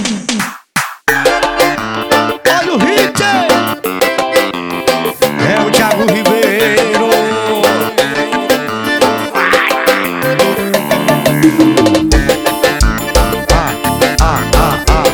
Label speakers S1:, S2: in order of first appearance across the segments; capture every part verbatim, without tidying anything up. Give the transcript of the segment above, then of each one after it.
S1: Olha o hit! É o Thiago Ribeiro. Ah, ah, ah, ah.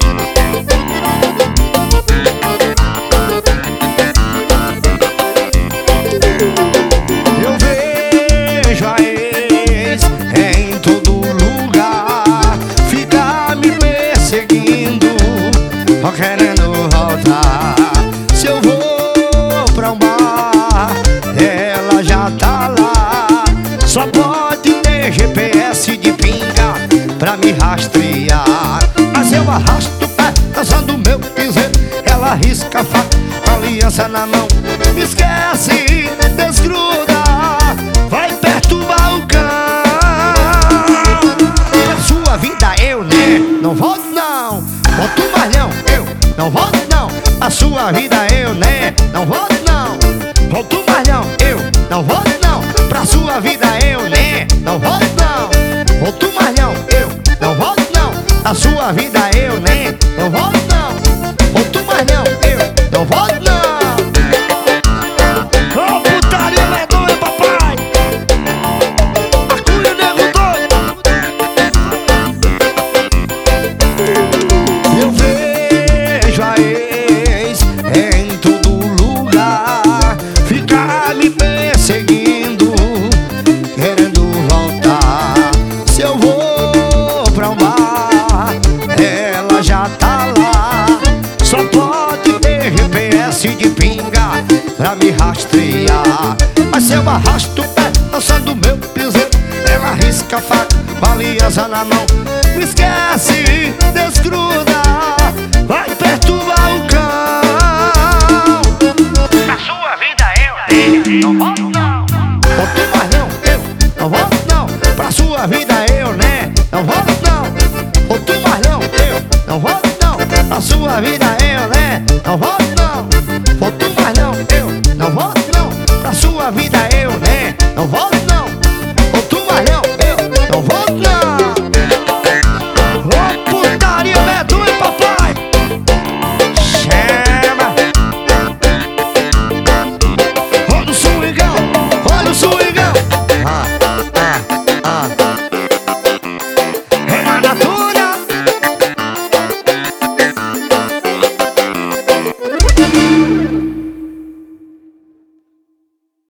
S1: Eu vejo a ex em todo lugar, fica me perseguindo, ó, querendo voltar. Se eu vou pra um bar, ela já tá lá. Só pode ter G P S de pinga pra me rastrear. Mas eu arrasto o pé, dançando meu piseiro. Ela risca a faca, com a aliança na mão. Me esquece, desgruda, vai perturbar o cão. Na sua vida eu, né, não volto não. Volto mais não, eu não volto não. A sua vida eu, né, não volto não. Volto mais não, eu não volto não. Pra sua vida eu, né, não volto não. Volto mais não, eu não volto não. A sua vida eu, né, não volto não. Volto mais não, eu não volto não. Ô putaria medonha, papai. Acuda, nego doido. Eu vejo a ex em todo lugar, fica me perseguindo, querendo voltar. Se eu vou pra um bar, ela já tá lá. Só pode ter G P S de pinga pra me rastrear. Mas eu arrasto o pé, dançando meu piseiro. Ela risca a faca, com a aliança na mão. Me esquece, desgruda, vai perturbar o cão. Na sua vida eu, não volto não. Volto mais não, eu não volto não. Pra sua vida eu, né, não volto não. Volto mais não, eu não volto não. Pra sua vida eu, né, não volto não.